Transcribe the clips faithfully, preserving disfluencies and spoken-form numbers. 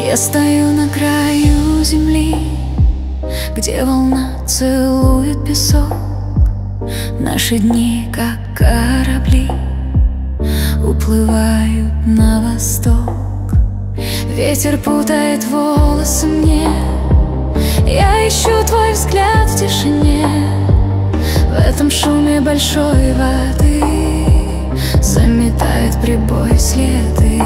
Я стою на краю земли, где волна целует песок. Наши дни, как корабли, уплывают на восток. Ветер путает волосы мне, я ищу твой взгляд в тишине. В этом шуме большой воды заметает прибой следы.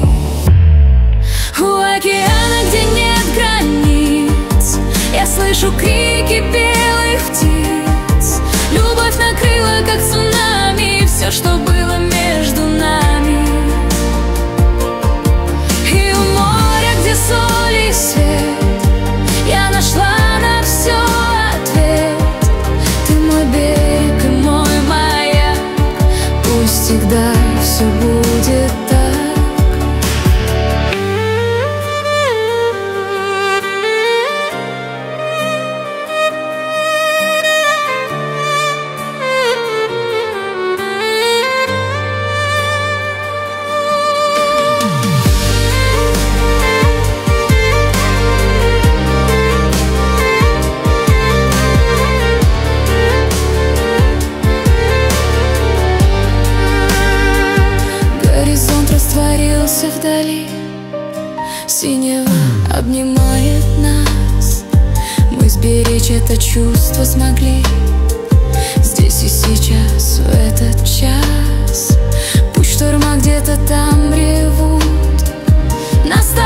У океана, где нет границ, я слышу крики белых птиц. Любовь накрыла, как цунами, все, что было между нами. И у моря, где соль и свет, я нашла на все ответ. Ты мой берег и мой маяк, пусть всегда все будет так. Растворился вдали, синева обнимает нас. Мы сберечь это чувство смогли здесь и сейчас, в этот час. Пусть шторма где-то там ревут, настал